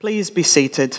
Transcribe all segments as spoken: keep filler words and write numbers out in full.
Please be seated.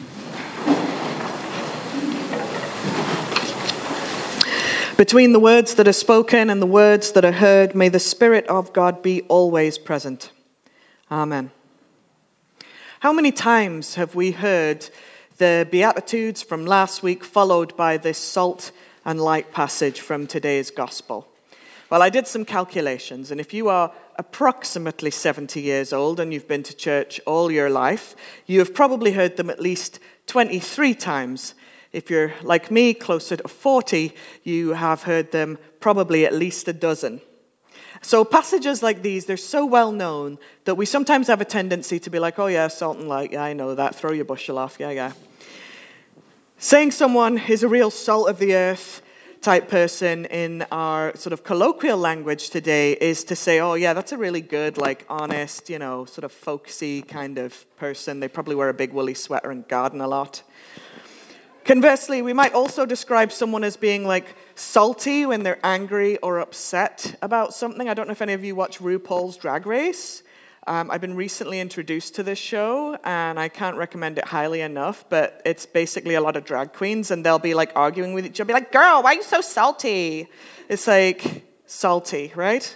Between the words that are spoken and the words that are heard, may the Spirit of God be always present. Amen. How many times have we heard the Beatitudes from last week followed by this salt and light passage from today's Gospel? Well, I did some calculations, and if you are approximately seventy years old and you've been to church all your life, you have probably heard them at least twenty-three times. If you're like me, closer to forty, you have heard them probably at least a dozen. So passages like these, they're so well known that we sometimes have a tendency to be like, oh yeah, salt and light, yeah, I know that, throw your bushel off, yeah, yeah. Saying someone is a real salt of the earth type person in our sort of colloquial language today is to say, oh yeah, that's a really good, like honest, you know, sort of folksy kind of person. They probably wear a big woolly sweater and garden a lot. Conversely, we might also describe someone as being like salty when they're angry or upset about something. I don't know if any of you watch RuPaul's Drag Race. Um, I've been recently introduced to this show, and I can't recommend it highly enough, but it's basically a lot of drag queens, and they'll be like arguing with each other, be like, girl, why are you so salty? It's like salty, right?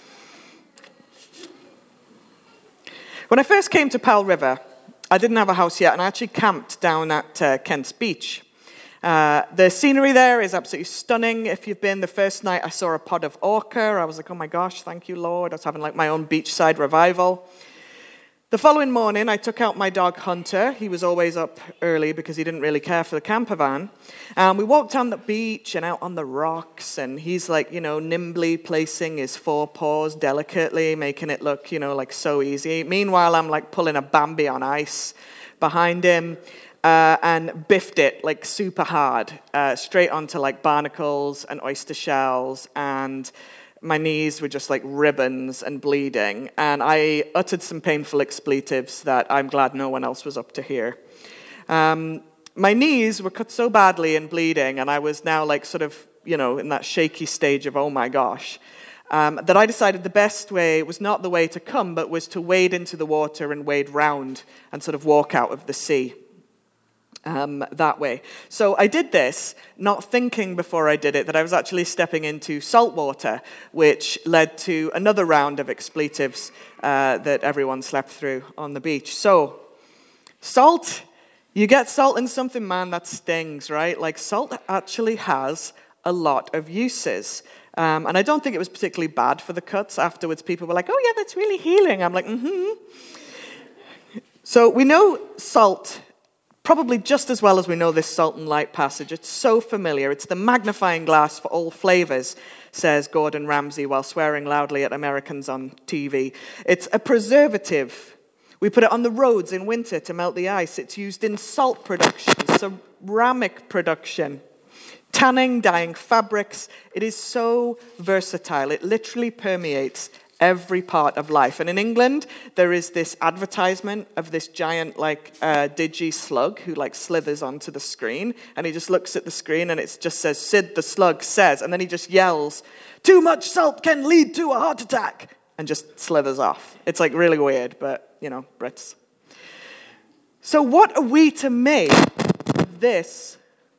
When I first came to Powell River, I didn't have a house yet, and I actually camped down at uh, Kent's Beach. Uh, the scenery there is absolutely stunning. If you've been, the first night I saw a pod of orca. I was like, oh my gosh, thank you, Lord. I was having like my own beachside revival. The following morning, I took out my dog Hunter. He was always up early because he didn't really care for the camper van. And we walked down the beach and out on the rocks, and he's like, you know, nimbly placing his forepaws delicately, making it look, you know, like so easy. Meanwhile, I'm like pulling a Bambi on ice behind him. Uh, and biffed it like super hard, uh, straight onto like barnacles and oyster shells, and my knees were just like ribbons and bleeding, and I uttered some painful expletives that I'm glad no one else was up to hear. Um, my knees were cut so badly and bleeding, and I was now like sort of, you know, in that shaky stage of, oh my gosh, um, that I decided the best way was not the way to come, but was to wade into the water and wade round and sort of walk out of the sea. Um, that way. So I did this, not thinking before I did it that I was actually stepping into salt water, which led to another round of expletives uh, that everyone slept through on the beach. So, salt, you get salt in something, man, that stings, right? Like, salt actually has a lot of uses. Um, and I don't think it was particularly bad for the cuts. Afterwards, people were like, oh yeah, that's really healing. I'm like, mm-hmm. So we know salt probably just as well as we know this salt and light passage. It's so familiar. It's the magnifying glass for all flavors, says Gordon Ramsay while swearing loudly at Americans on T V. It's a preservative. We put it on the roads in winter to melt the ice. It's used in salt production, ceramic production, tanning, dyeing fabrics. It is so versatile. It literally permeates every part of life. And in England, there is this advertisement of this giant, like, uh, digi slug who, like, slithers onto the screen. And he just looks at the screen and it just says, Sid the slug says. And then he just yells, too much salt can lead to a heart attack. And just slithers off. It's, like, really weird, but, you know, Brits. So what are we to make of this?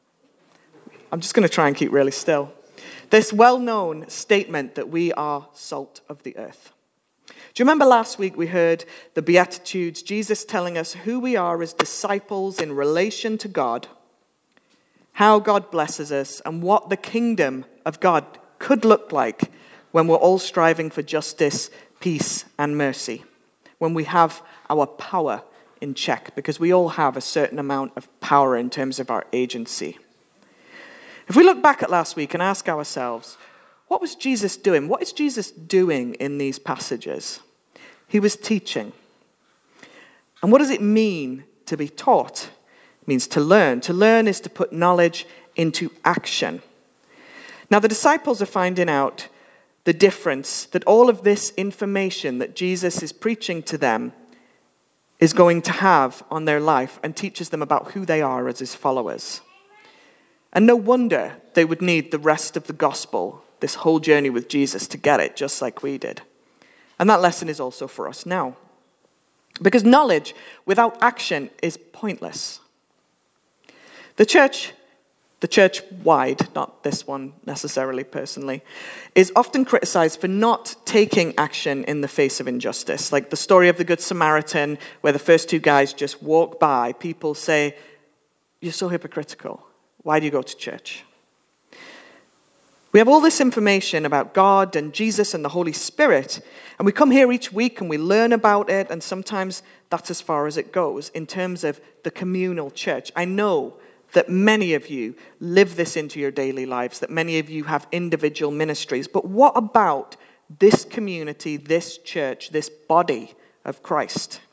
I'm just going to try and keep really still. This well-known statement that we are salt of the earth. Do you remember last week we heard the Beatitudes, Jesus telling us who we are as disciples in relation to God, how God blesses us, and what the kingdom of God could look like when we're all striving for justice, peace, and mercy, when we have our power in check, because we all have a certain amount of power in terms of our agency. If we look back at last week and ask ourselves, what was Jesus doing? What is Jesus doing in these passages? He was teaching. And what does it mean to be taught? It means to learn. To learn is to put knowledge into action. Now, the disciples are finding out the difference that all of this information that Jesus is preaching to them is going to have on their life and teaches them about who they are as his followers. And no wonder they would need the rest of the gospel, this whole journey with Jesus, to get it, just like we did. And that lesson is also for us now. Because knowledge without action is pointless. The church, the church-wide, not this one necessarily personally, is often criticized for not taking action in the face of injustice. Like the story of the Good Samaritan, where the first two guys just walk by, people say, "You're so hypocritical. Why do you go to church?" We have all this information about God and Jesus and the Holy Spirit, and we come here each week and we learn about it, and sometimes that's as far as it goes in terms of the communal church. I know that many of you live this into your daily lives, that many of you have individual ministries, but what about this community, this church, this body of Christ?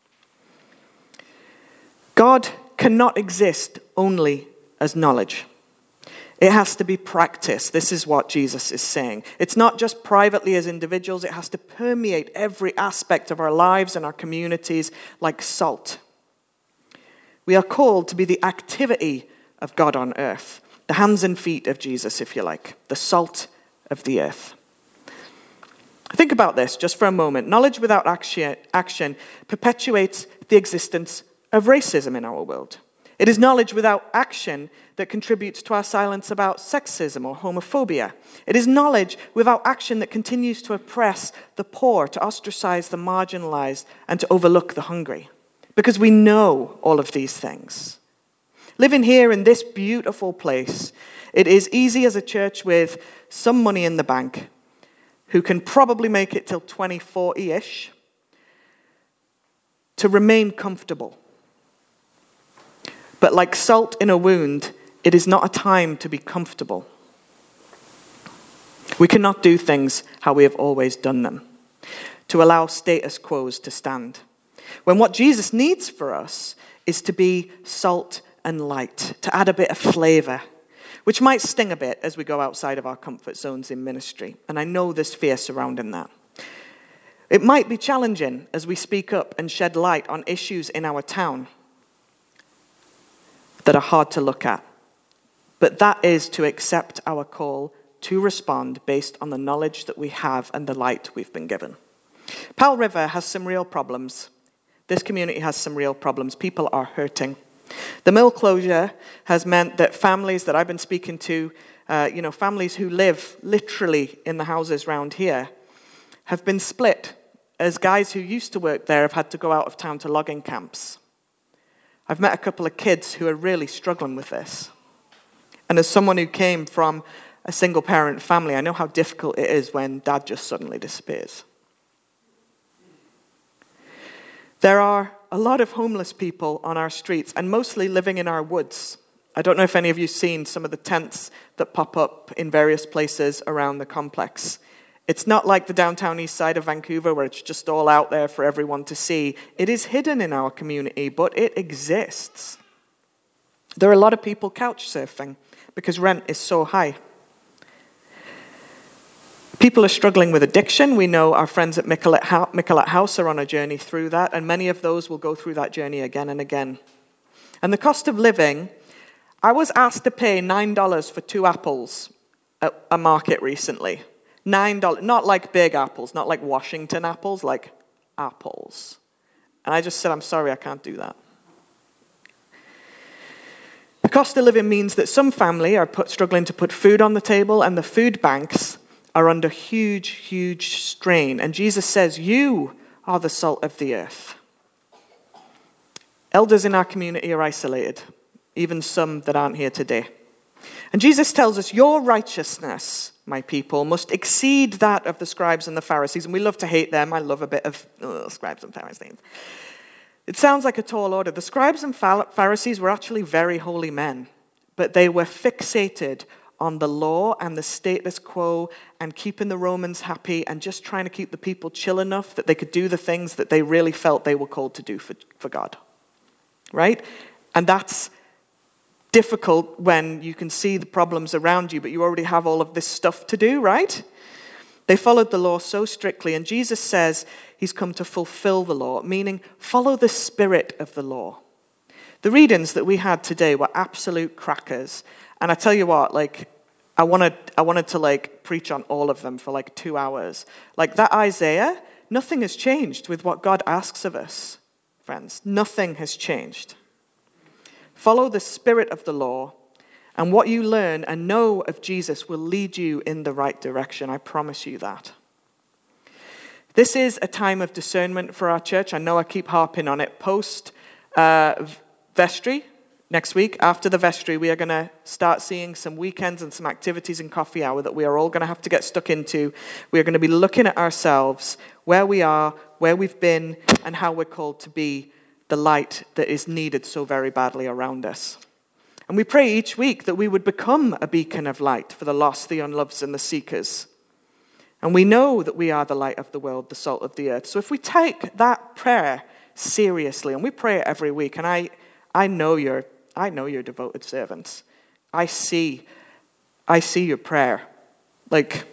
God cannot exist only as knowledge. It has to be practiced. This is what Jesus is saying. It's not just privately as individuals. It has to permeate every aspect of our lives and our communities like salt. We are called to be the activity of God on earth, the hands and feet of Jesus, if you like, the salt of the earth. Think about this just for a moment. Knowledge without action, action perpetuates the existence of racism in our world. It is knowledge without action that contributes to our silence about sexism or homophobia. It is knowledge without action that continues to oppress the poor, to ostracize the marginalized, and to overlook the hungry. Because we know all of these things. Living here in this beautiful place, it is easy as a church with some money in the bank, who can probably make it till twenty forty-ish, to remain comfortable. But like salt in a wound, it is not a time to be comfortable. We cannot do things how we have always done them, to allow status quos to stand. When what Jesus needs for us is to be salt and light, to add a bit of flavor, which might sting a bit as we go outside of our comfort zones in ministry. And I know there's fear surrounding that. It might be challenging as we speak up and shed light on issues in our town that are hard to look at. But that is to accept our call to respond based on the knowledge that we have and the light we've been given. Powell River has some real problems. This community has some real problems. People are hurting. The mill closure has meant that families that I've been speaking to, uh, you know, families who live literally in the houses around here, have been split as guys who used to work there have had to go out of town to logging camps. I've met a couple of kids who are really struggling with this. And as someone who came from a single-parent family, I know how difficult it is when dad just suddenly disappears. There are a lot of homeless people on our streets, and mostly living in our woods. I don't know if any of you have seen some of the tents that pop up in various places around the complex. It's not like the downtown east side of Vancouver where it's just all out there for everyone to see. It is hidden in our community, but it exists. There are a lot of people couch surfing because rent is so high. People are struggling with addiction. We know our friends at Michelet House are on a journey through that, and many of those will go through that journey again and again. And the cost of living, I was asked to pay nine dollars for two apples at a market recently. nine dollars, not like big apples, not like Washington apples, like apples. And I just said, I'm sorry, I can't do that. The cost of living means that some family are put, struggling to put food on the table, and the food banks are under huge, huge strain. And Jesus says, you are the salt of the earth. Elders in our community are isolated, even some that aren't here today. And Jesus tells us, your righteousness, my people, must exceed that of the scribes and the Pharisees. And we love to hate them. I love a bit of oh, scribes and Pharisees. It sounds like a tall order. The scribes and Pharisees were actually very holy men, but they were fixated on the law and the status quo and keeping the Romans happy and just trying to keep the people chill enough that they could do the things that they really felt they were called to do for, for God. Right? And that's difficult when you can see the problems around you, but you already have all of this stuff to do, right? They followed the law so strictly, and Jesus says he's come to fulfill the law, meaning follow the spirit of the law. The readings that we had today were absolute crackers. And I tell you what, like, I wanted, I wanted to, like, preach on all of them for, like, two hours. Like, that Isaiah, nothing has changed with what God asks of us. friends. Nothing has changed. Follow the spirit of the law, and what you learn and know of Jesus will lead you in the right direction. I promise you that. This is a time of discernment for our church. I know I keep harping on it. Post uh, vestry, next week, after the vestry, we are going to start seeing some weekends and some activities in coffee hour that we are all going to have to get stuck into. We are going to be looking at ourselves, where we are, where we've been, and how we're called to be the light that is needed so very badly around us. And we pray each week that we would become a beacon of light for the lost, the unloved, and the seekers. And we know that we are the light of the world, the salt of the earth. So if we take that prayer seriously, and we pray it every week, and I, I know you're, I know you're devoted servants. I see, I see your prayer. Like,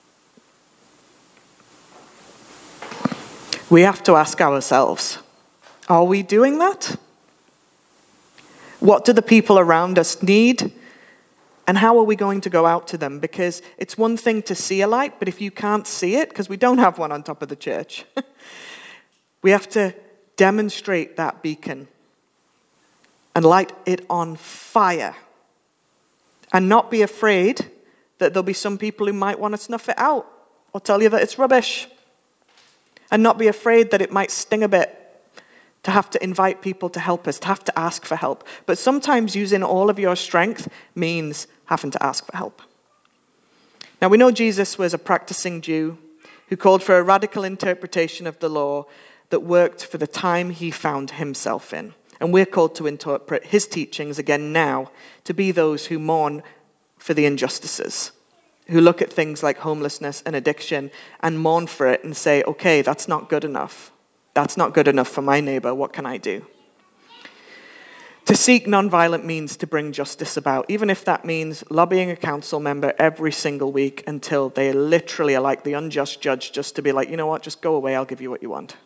we have to ask ourselves, are we doing that? What do the people around us need? And how are we going to go out to them? Because it's one thing to see a light, but if you can't see it, because we don't have one on top of the church, we have to demonstrate that beacon and light it on fire. And not be afraid that there'll be some people who might want to snuff it out or tell you that it's rubbish. And not be afraid that it might sting a bit to have to invite people to help us, to have to ask for help. But sometimes using all of your strength means having to ask for help. Now, we know Jesus was a practicing Jew who called for a radical interpretation of the law that worked for the time he found himself in. And we're called to interpret his teachings again now to be those who mourn for the injustices, who look at things like homelessness and addiction and mourn for it and say, okay, that's not good enough. That's not good enough for my neighbor. What can I do? To seek nonviolent means to bring justice about, even if that means lobbying a council member every single week until they literally are like the unjust judge, just to be like, you know what, just go away, I'll give you what you want.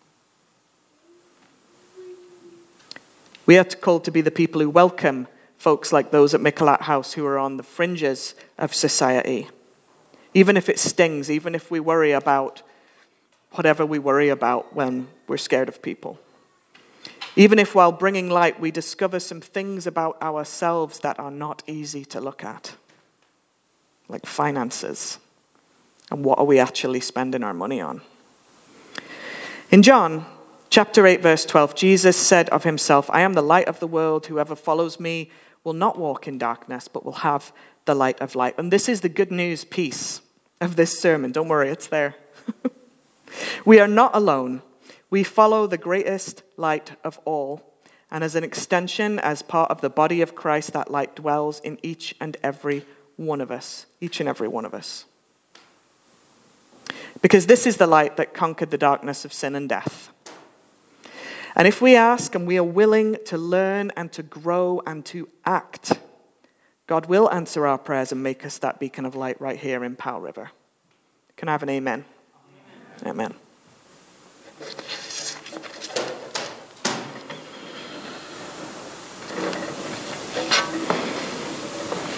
We are called to be the people who welcome folks like those at Michelat House who are on the fringes of society. Even if it stings, even if we worry about whatever we worry about when we're scared of people. Even if while bringing light we discover some things about ourselves that are not easy to look at, like finances, and what are we actually spending our money on. In John chapter eight, verse twelve, Jesus said of himself, I am the light of the world. Whoever follows me will not walk in darkness, but will have the light of life. And this is the good news piece of this sermon. Don't worry, it's there. We are not alone. We follow the greatest light of all. And as an extension, as part of the body of Christ, that light dwells in each and every one of us. Each and every one of us. Because this is the light that conquered the darkness of sin and death. And if we ask and we are willing to learn and to grow and to act, God will answer our prayers and make us that beacon of light right here in Powell River. Can I have an amen? Amen.